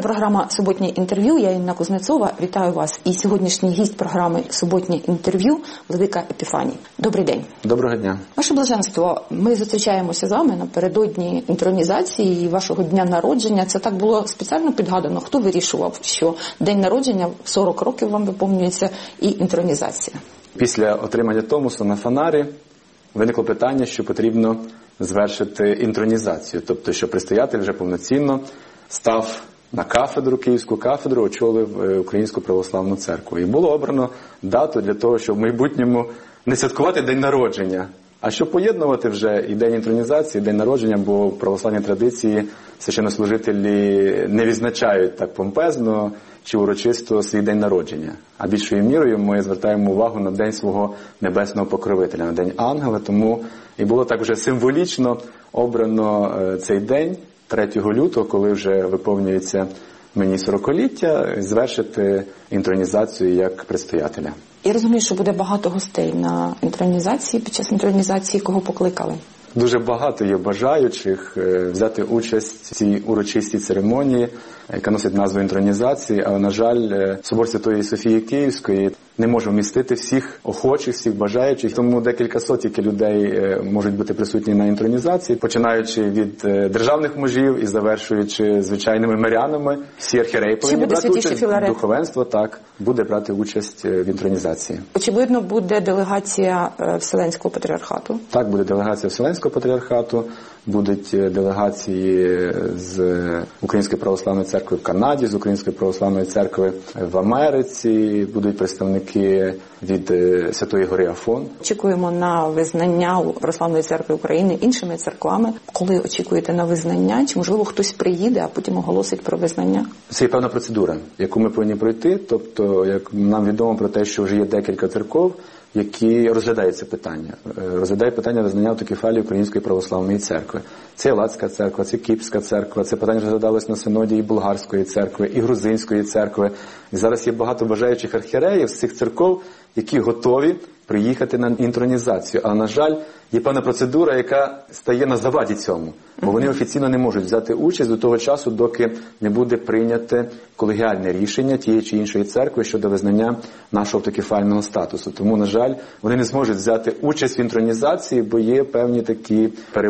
програма «Суботнє інтерв'ю». Я Інна Кузнецова. Вітаю вас. І сьогоднішній гість програми «Суботнє інтерв'ю» Владика Епіфаній. Добрий день. Доброго дня. Ваше блаженство, ми зустрічаємося з вами напередодні інтронізації вашого дня народження. Це так було спеціально підгадано. Хто вирішував, що день народження, 40 років вам виповнюється, і інтронізація? Після отримання Томосу на Фанарі виникло питання, що потрібно звершити інтронізацію. Тобто, що предстоятель вже повноцінно став на кафедру, Київську кафедру, очолив Українську православну церкву. І було обрано дату для того, щоб в майбутньому не святкувати день народження, а щоб поєднувати вже і день інтронізації, і день народження, бо в православній традиції священнослужителі не відзначають так помпезно чи урочисто свій день народження. А більшою мірою ми звертаємо увагу на день свого небесного покровителя, на день ангела, тому і було так вже символічно обрано цей день, 3 лютого, коли вже виповнюється мені 40-ліття, звершити інтронізацію як предстоятеля. Я розумію, що буде багато гостей на інтронізації, під час інтронізації кого покликали? Дуже багато є бажаючих взяти участь в цій урочистій церемонії, яка носить назву інтронізації, але, на жаль, Собор Святої Софії Київської не може вмістити всіх охочих, всіх бажаючих, тому декілька сот людей можуть бути присутні на інтронізації, починаючи від державних мужів і завершуючи звичайними мирянами. Всі архієреї повинні брати участь, духовенство так, буде брати участь в інтронізації. Очевидно, буде делегація Вселенського патріархату? Так, буде делегація Вселенського патріархату, будуть делегації з Української православної церкви в Канаді, з Української православної церкви в Америці, будуть представники від Святої Гори Афон. Очікуємо на визнання Православної церкви України іншими церквами. Коли очікуєте на визнання? Чи, можливо, хтось приїде, а потім оголосить про визнання? Це є певна процедура, яку ми повинні пройти. Тобто, як нам відомо про те, що вже є декілька церков, які розглядають це питання. Розглядають питання визнання автокефалії Української православної церкви. Це Латська церква, це Кіпрська церква, це питання розглядалось на синоді і Болгарської церкви, і Грузинської церкви. І зараз є багато бажаючих архієреїв з цих церков, які готові приїхати на інтронізацію. А, на жаль, є певна процедура, яка стає на заваді цьому. Бо вони офіційно не можуть взяти участь до того часу, доки не буде прийняте колегіальне рішення тієї чи іншої церкви щодо визнання нашого автокефального статусу. Тому, на жаль, вони не зможуть взяти участь в інтронізації, бо є певні такі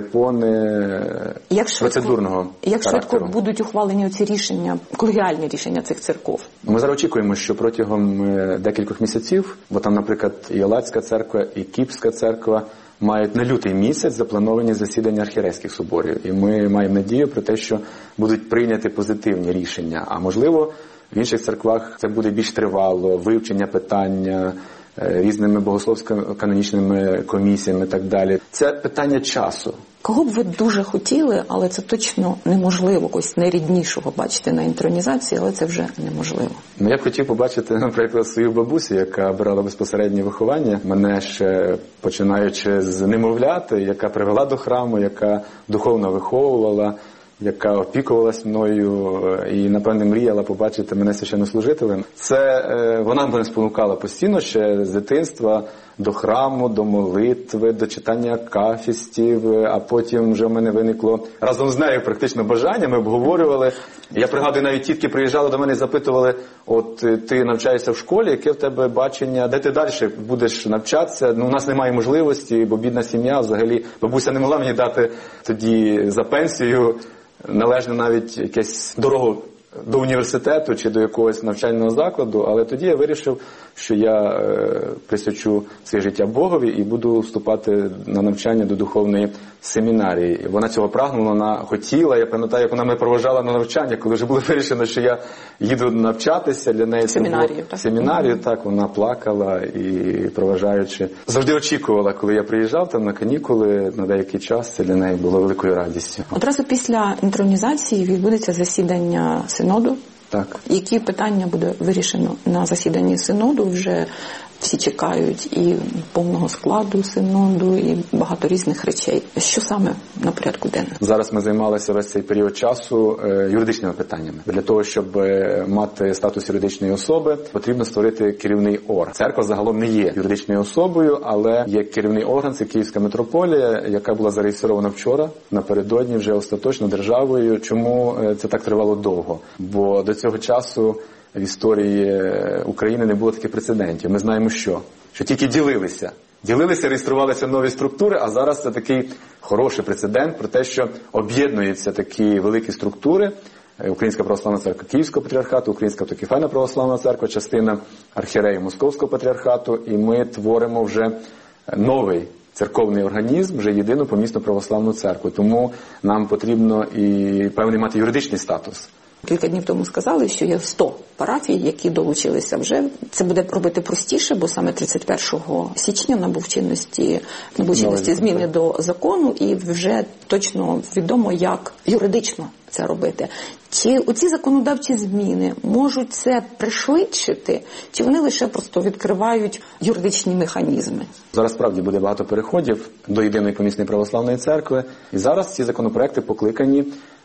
перепони процедурного характеру. Як швидко будуть ухвалені ці рішення, колегіальні рішення цих церков? Ми зараз очікуємо, що протягом декількох місяців, бо там, наприклад, і Латська церква, і Кіпрська церква, мають на лютий місяць заплановані засідання архієрейських соборів. І ми маємо надію про те, що будуть прийняті позитивні рішення. А можливо, в інших церквах це буде більш тривало, вивчення питання різними богословсько-канонічними комісіями і так далі. Це питання часу. Кого б ви дуже хотіли, але це точно неможливо, когось найріднішого бачити на інтронізації, але це вже неможливо? Я б хотів побачити, наприклад, свою бабусю, яка брала безпосереднє виховання, мене ще починаючи з немовляти, яка привела до храму, яка духовно виховувала, яка опікувалась мною і, напевне, мріяла побачити мене священнослужителем. Це вона мене спонукала постійно ще з дитинства до храму, до молитви, до читання акафістів, а потім вже в мене виникло разом з нею практично бажання, ми обговорювали. Я пригадую, навіть тітки приїжджали до мене і запитували, от ти навчаєшся в школі, яке в тебе бачення, де ти далі будеш навчатися? У нас немає можливості, бо бідна сім'я, взагалі, бабуся не могла мені дати тоді за пенсію належно навіть якесь дорогу до університету чи до якогось навчального закладу, але тоді я вирішив, що я присвячу своє життя Богові і буду вступати на навчання до духовної семінарії. Вона цього прагнула, вона хотіла, я пам'ятаю, як вона мене проводжала на навчання, коли вже було вирішено, що я їду навчатися для неї. Семінарію, так, вона плакала і проважаючи. Завжди очікувала, коли я приїжджав там на канікули на деякий час, це для неї було великою радістю. Одразу після інтронізації відбудеться засідання синоду Так. Які питання буде вирішено на засіданні синоду? Вже всі чекають і повного складу синоду, і багато різних речей. Що саме на порядку денному? Зараз ми займалися весь цей період часу юридичними питаннями. Для того, щоб мати статус юридичної особи, потрібно створити керівний орган. Церква загалом не є юридичною особою, але є керівний орган, це Київська митрополія, яка була зареєстрована вчора, напередодні вже остаточно державою. Чому це так тривало довго? Бо до цього часу в історії України не було таких прецедентів. Ми знаємо, що тільки ділилися, реєструвалися нові структури, а зараз це такий хороший прецедент про те, що об'єднуються такі великі структури. Українська православна церква Київського патріархату, Українська автокефальна православна церква, частина архієрею Московського патріархату, і ми творимо вже новий церковний організм, вже єдину помісну православну церкву. Тому нам потрібно і певний мати юридичний статус. Кілька днів тому сказали, що є 100 парафій, які долучилися вже. Це буде робити простіше, бо саме 31 січня набув чинності зміни до закону, і вже точно відомо, як юридично це робити. Чи оці законодавчі зміни можуть це пришвидшити, чи вони лише просто відкривають юридичні механізми? Зараз справді буде багато переходів до єдиної помісної православної церкви, і зараз ці законопроекти покликані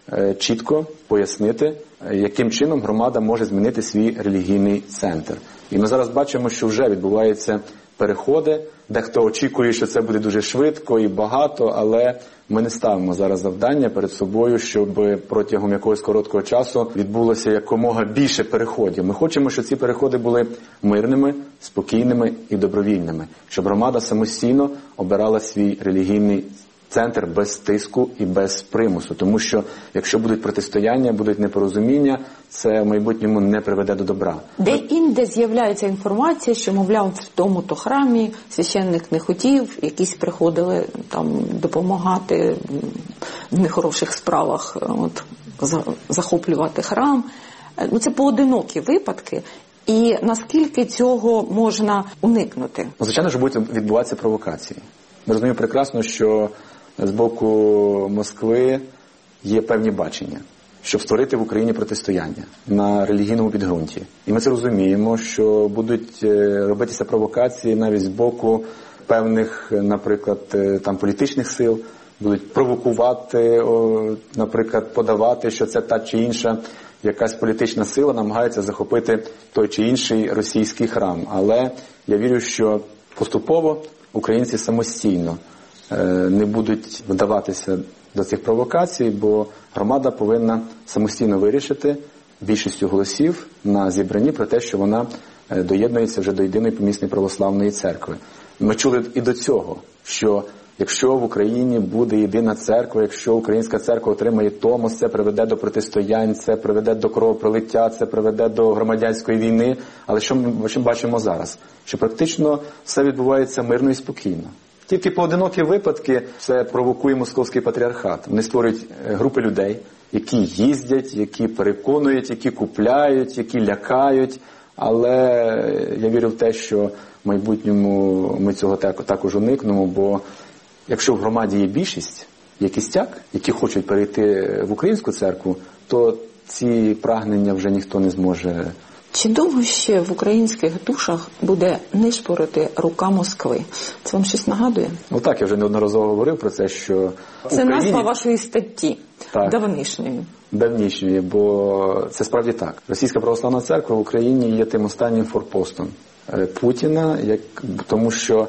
чітко пояснити, яким чином громада може змінити свій релігійний центр. І ми зараз бачимо, що вже відбуваються переходи. Дехто очікує, що це буде дуже швидко і багато, але ми не ставимо зараз завдання перед собою, щоб протягом якогось короткого часу відбулося якомога більше переходів. Ми хочемо, щоб ці переходи були мирними, спокійними і добровільними, щоб громада самостійно обирала свій релігійний центр без тиску і без примусу. Тому що, якщо будуть протистояння, будуть непорозуміння, це в майбутньому не приведе до добра. Де-інде з'являється інформація, що, мовляв, в тому-то храмі священник не хотів, якісь приходили там допомагати в нехороших справах, захоплювати храм. Це поодинокі випадки. І наскільки цього можна уникнути? Звичайно, що будуть відбуватися провокації. Ми розуміємо прекрасно, що з боку Москви є певні бачення, щоб створити в Україні протистояння на релігійному підґрунті. І ми це розуміємо, що будуть робитися провокації навіть з боку певних, наприклад, там політичних сил, будуть провокувати, наприклад, подавати, що це та чи інша якась політична сила намагається захопити той чи інший російський храм. Але я вірю, що поступово українці самостійно не будуть вдаватися до цих провокацій, бо громада повинна самостійно вирішити більшістю голосів на зібранні про те, що вона доєднується вже до єдиної помісної православної церкви. Ми чули і до цього, що якщо в Україні буде єдина церква, якщо українська церква отримає томос, це приведе до протистоянь, це приведе до кровопролиття, це приведе до громадянської війни. Але що ми бачимо зараз? Що практично все відбувається мирно і спокійно. Тільки поодинокі випадки це провокує Московський патріархат. Вони створюють групи людей, які їздять, які переконують, які купляють, які лякають. Але я вірю в те, що в майбутньому ми цього також уникнемо, бо якщо в громаді є більшість, є кістяк, які хочуть перейти в українську церкву, то ці прагнення вже ніхто не зможе. Чи довго ще в українських душах буде нишпорити рука Москви? Це вам щось нагадує? Так, я вже неодноразово говорив про це, що це Україні... назва вашої статті, так, давнішньої, бо це справді так. Російська православна церква в Україні є тим останнім форпостом Путіна, тому що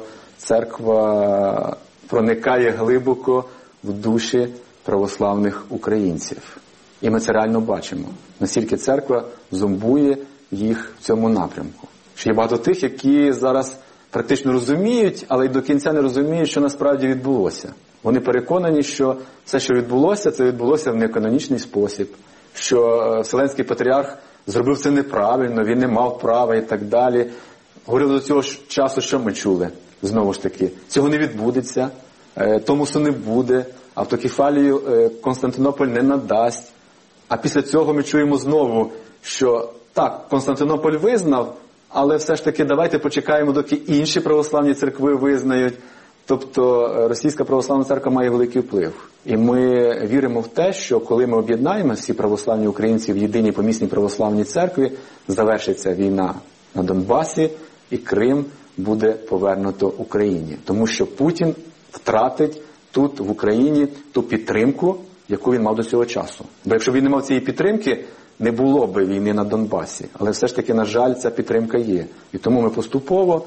церква проникає глибоко в душі православних українців. І ми це реально бачимо. Наскільки церква зомбує їх в цьому напрямку. Що є багато тих, які зараз практично розуміють, але й до кінця не розуміють, що насправді відбулося. Вони переконані, що все, що відбулося, це відбулося в неканонічний спосіб. Що Вселенський патріарх зробив це неправильно, він не мав права і так далі. Говорили до цього часу, що ми чули? Знову ж таки, цього не відбудеться, томосу не буде, автокефалію Константинополь не надасть. А після цього ми чуємо знову, що так, Константинополь визнав, але все ж таки давайте почекаємо, доки інші православні церкви визнають. Тобто Російська Православна Церква має великий вплив. І ми віримо в те, що коли ми об'єднаємо всі православні українці в єдиній помісній православній церкві, завершиться війна на Донбасі і Крим буде повернуто Україні. Тому що Путін втратить тут, в Україні, ту підтримку, яку він мав до цього часу. Бо якщо б він не мав цієї підтримки, не було б війни на Донбасі. Але все ж таки, на жаль, ця підтримка є. І тому ми поступово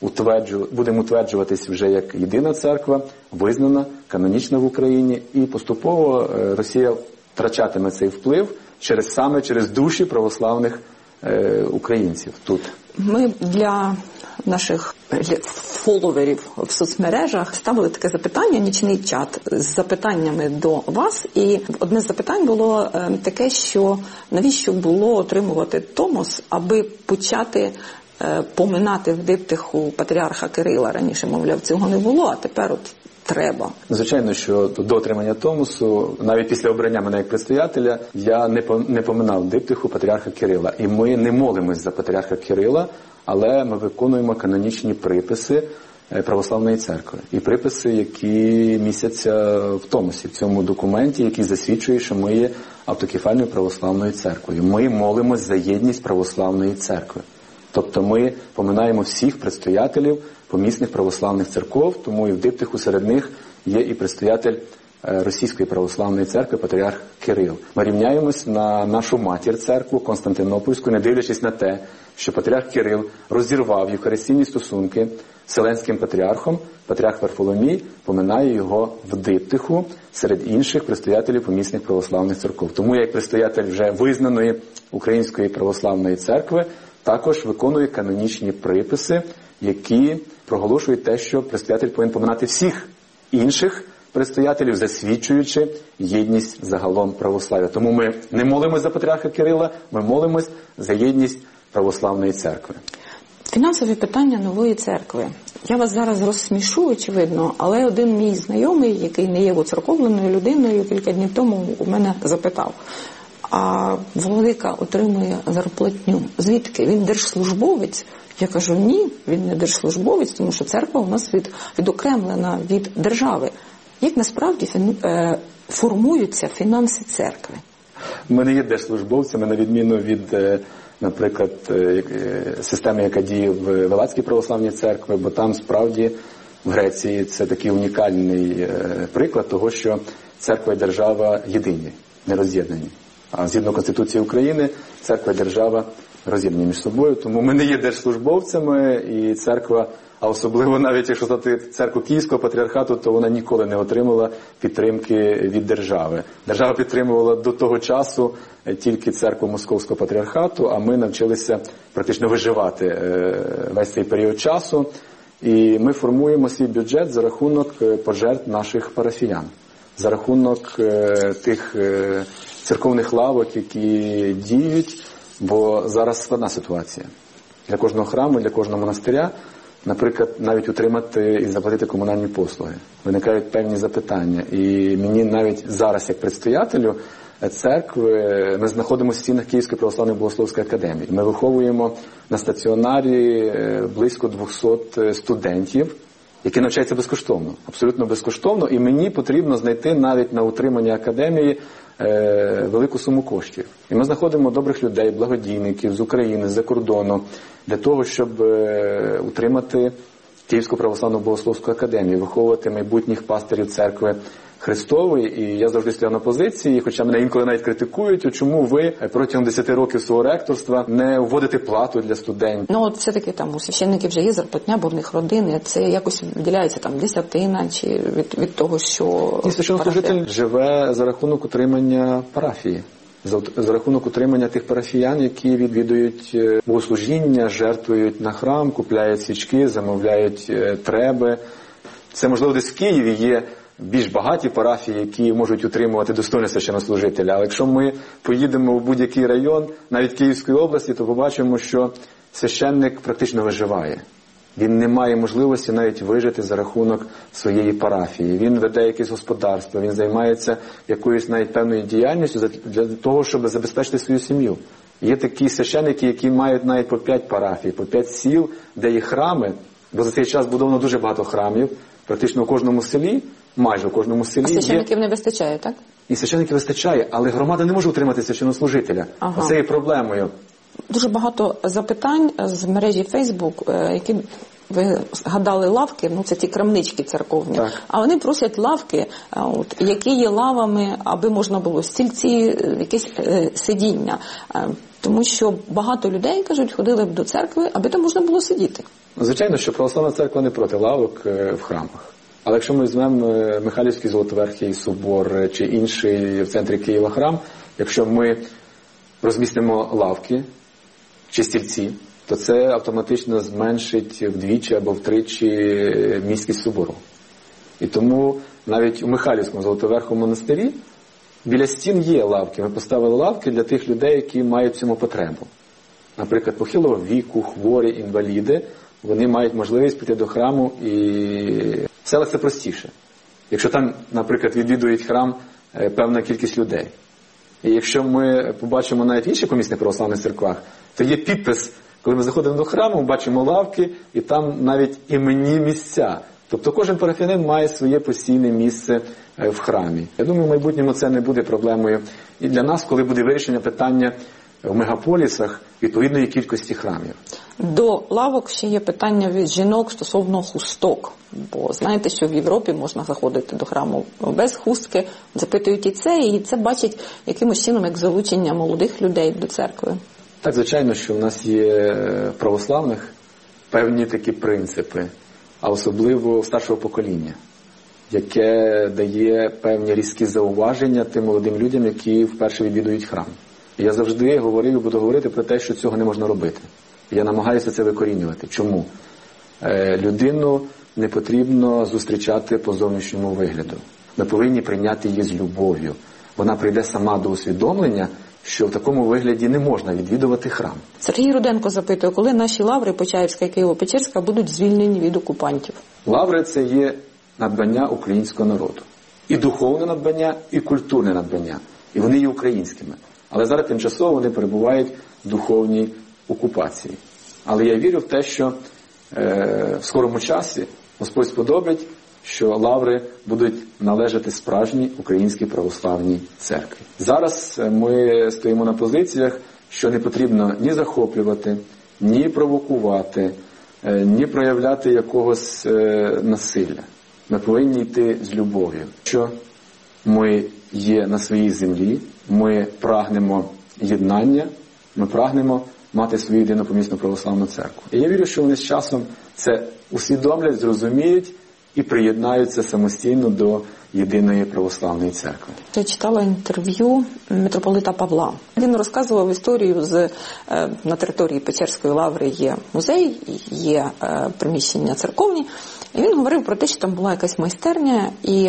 будемо утверджуватись вже як єдина церква, визнана, канонічна в Україні, і поступово Росія втрачатиме цей вплив саме через душі православних українців тут. Ми для наших фоловерів в соцмережах ставили таке запитання, нічний чат з запитаннями до вас. І одне з запитань було таке, що навіщо було отримувати Томос, аби почати поминати в диптиху патріарха Кирила. Раніше, мовляв, цього не було, а тепер от треба. Звичайно, що до отримання Томосу, навіть після обрання мене як предстоятеля, я не поминав в диптиху патріарха Кирила. І ми не молимось за патріарха Кирила, але ми виконуємо канонічні приписи Православної Церкви. І приписи, які містяться в Томосі, в цьому документі, який засвідчує, що ми є автокефальною Православною Церквою. Ми молимось за єдність Православної Церкви. Тобто ми поминаємо всіх предстоятелів помісних православних церков, тому і в диптиху серед них є і предстоятель Російської Православної Церкви, патріарх Кирил. Ми рівняємось на нашу матір церкву Константинопольську, не дивлячись на те, що патріарх Кирил розірвав євхаристійні стосунки з Вселенським патріархом, патріарх Варфоломій поминає його в диптиху серед інших предстоятелів помісних православних церков. Тому я як предстоятель вже визнаної Української Православної Церкви також виконує канонічні приписи, які проголошують те, що предстоятель повинен поминати всіх інших предстоятелів, засвідчуючи єдність загалом православ'я. Тому ми не молимось за патріарха Кирила, ми молимось за єдність Православної Церкви. Фінансові питання нової церкви. Я вас зараз розсмішу, очевидно, але один мій знайомий, який не є воцерковленою людиною, кілька днів тому у мене запитав: а владика отримує зарплатню. Звідки? Він держслужбовець? Я кажу, ні, він не держслужбовець, тому що церква у нас відокремлена від держави. Як насправді формуються фінанси церкви? Ми не є держслужбовцями, на відміну від, наприклад, системи, яка діє в Галатській православній церкві, бо там справді в Греції це такий унікальний приклад того, що церква і держава єдині, не роз'єднані. А згідно Конституції України, церква і держава роз'єднані між собою, тому ми не є держслужбовцями, і церква, а особливо навіть якщо стати церкву Київського патріархату, то вона ніколи не отримала підтримки від держави. Держава підтримувала до того часу тільки церкву Московського патріархату, а ми навчилися практично виживати весь цей період часу, і ми формуємо свій бюджет за рахунок пожертв наших парафіян, за рахунок тих церковних лавок, які діють, бо зараз складна ситуація. Для кожного храму, для кожного монастиря, наприклад, навіть утримати і заплатити комунальні послуги. Виникають певні запитання. І мені навіть зараз, як предстоятелю церкви, ми знаходимося в стінах Київської православної богословської академії. Ми виховуємо на стаціонарі близько 200 студентів, які навчаються безкоштовно, абсолютно безкоштовно, і мені потрібно знайти навіть на утримання академії велику суму коштів. І ми знаходимо добрих людей, благодійників з України, з-за кордону, для того, щоб утримати Київську православну богословську академію, виховувати майбутніх пастирів церкви Христової. І я завжди стояв на позиції, хоча мене інколи навіть критикують, чому ви протягом 10 років свого ректорства не вводите плату для студентів. Ну от все-таки там у священників вже є зарплатня, бо в них родини, це якось виділяється там десятина чи від того, що... І священнослужитель живе за рахунок утримання парафії. За рахунок утримання тих парафіян, які відвідують богослужіння, жертвують на храм, купляють свічки, замовляють треби. Це, можливо, десь в Києві є більш багаті парафії, які можуть утримувати достойного священнослужителя. Але якщо ми поїдемо в будь-який район, навіть Київської області, то побачимо, що священник практично виживає. Він не має можливості навіть вижити за рахунок своєї парафії. Він веде якесь господарство, він займається якоюсь навіть певною діяльністю для того, щоб забезпечити свою сім'ю. Є такі священники, які мають навіть по 5 парафій, по 5 сіл, де є храми, Бо за цей час будовано дуже багато храмів, практично у кожному селі, майже у кожному селі. А священиків не вистачає, так? І священиків вистачає, але громада не може утримати священнослужителя. Ага. Оце є проблемою. Дуже багато запитань з мережі Facebook, які ви згадали лавки, ну це ті крамнички церковні, так. А вони просять лавки, які є лавами, аби можна було стільці, якесь сидіння. Тому що багато людей, кажуть, ходили б до церкви, аби там можна було сидіти. Звичайно, що православна церква не проти лавок в храмах. Але якщо ми візьмемо Михайлівський Золотоверхий собор чи інший в центрі Києва храм, якщо ми розмістимо лавки чи стільці, то це автоматично зменшить вдвічі або втричі міськість собору. І тому навіть у Михайлівському Золотоверхому монастирі біля стін є лавки. Ми поставили лавки для тих людей, які мають в цьому потребу. Наприклад, похилого віку, хворі, інваліди, вони мають можливість піти до храму, і в селах це простіше. Якщо там, наприклад, відвідують храм певна кількість людей. І якщо ми побачимо навіть в інших помісних православних церквах, то є підпис, коли ми заходимо до храму, бачимо лавки, і там навіть іменні місця. Тобто кожен парафіянин має своє постійне місце в храмі. Я думаю, в майбутньому це не буде проблемою і для нас, коли буде вирішення питання в мегаполісах відповідної кількості храмів. До лавок ще є питання від жінок стосовно хусток. Бо знаєте, що в Європі можна заходити до храму без хустки, запитують і це бачать якимось чином як залучення молодих людей до церкви. Так, звичайно, що в нас є православних певні такі принципи, а особливо старшого покоління, яке дає певні різкі зауваження тим молодим людям, які вперше відвідують храм. Я завжди говорив і буду говорити про те, що цього не можна робити. Я намагаюся це викорінювати. Чому? Людину не потрібно зустрічати по зовнішньому вигляду. Ми повинні прийняти її з любов'ю. Вона прийде сама до усвідомлення, що в такому вигляді не можна відвідувати храм. Сергій Руденко запитує, коли наші лаври Почаївська і Києво-Печерська будуть звільнені від окупантів? Лаври – це є надбання українського народу. І духовне надбання, і культурне надбання. І вони є українськими. Але зараз тимчасово вони перебувають в духовній окупації. Але я вірю в те, що в скорому часі Господь сподобить, що лаври будуть належати справжній українській православній церкві. Зараз ми стоїмо на позиціях, що не потрібно ні захоплювати, ні провокувати, ні проявляти якогось насилля. Ми повинні йти з любов'ю. Що ми є на своїй землі, ми прагнемо єднання, ми прагнемо мати свою єдину помісну православну церкву. І я вірю, що вони з часом це усвідомлять, зрозуміють і приєднаються самостійно до єдиної православної церкви. Я читала інтерв'ю митрополита Павла. Він розказував історію на території Печерської лаври є музей, є приміщення церковні. І він говорив про те, що там була якась майстерня, і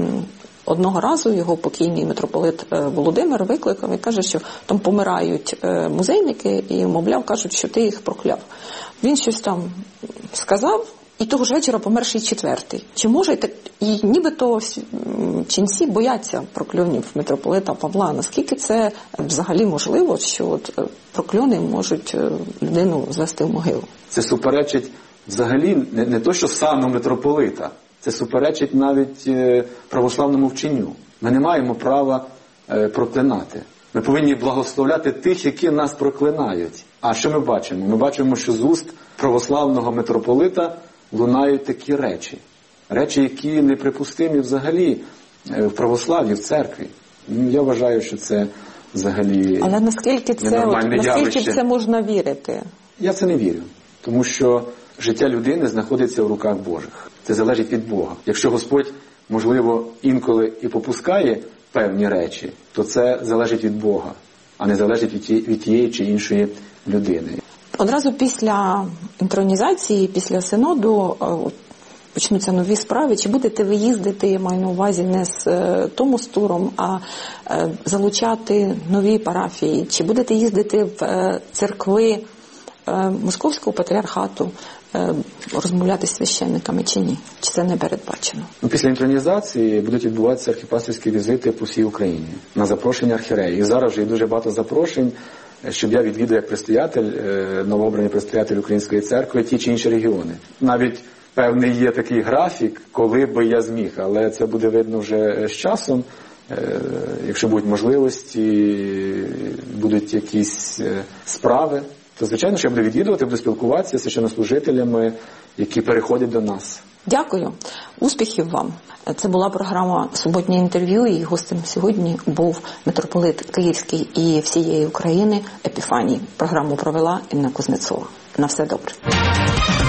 одного разу його покійний митрополит Володимир викликав і каже, що там помирають музейники і, мовляв, кажуть, що ти їх прокляв. Він щось там сказав, і того ж вечора помер ще й четвертий. Чи може так? І нібито ченці бояться прокльонів митрополита Павла. Наскільки це взагалі можливо, що прокльони можуть людину звести в могилу? Це суперечить взагалі не то, що сану митрополита. Це суперечить навіть православному вченню. Ми не маємо права проклинати. Ми повинні благословляти тих, які нас проклинають. А що ми бачимо? Ми бачимо, що з уст православного митрополита лунають такі речі. Речі, які неприпустимі взагалі в православ'ї, в церкві. Я вважаю, що це взагалі але наскільки це можна вірити? Я в це не вірю. Тому що життя людини знаходиться в руках Божих. Це залежить від Бога. Якщо Господь, можливо, інколи і попускає певні речі, то це залежить від Бога, а не залежить від тієї чи іншої людини. Одразу після інтронізації, після синоду почнуться нові справи. Чи будете ви їздити, я маю на увазі, не з Томос туром, а залучати нові парафії? Чи будете їздити в церкви Московського патріархату, розмовляти з священниками чи ні? Чи це не передбачено? Після інтронізації будуть відбуватися архіпастерські візити по всій Україні на запрошення архієреїв. І зараз вже є дуже багато запрошень щоб я відвідав як предстоятель, новообраний предстоятель Української церкви, ті чи інші регіони. Навіть певний є такий графік, коли би я зміг, але це буде видно вже з часом. Якщо будуть можливості, будуть якісь справи, то, звичайно, що я буду відвідувати, буду спілкуватися з священнослужителями, які переходять до нас. Дякую. Успіхів вам. Це була програма «Суботнє інтерв'ю», і гостем сьогодні був митрополит Київський і всієї України Епіфаній. Програму провела Інна Кузнецова. На все добре.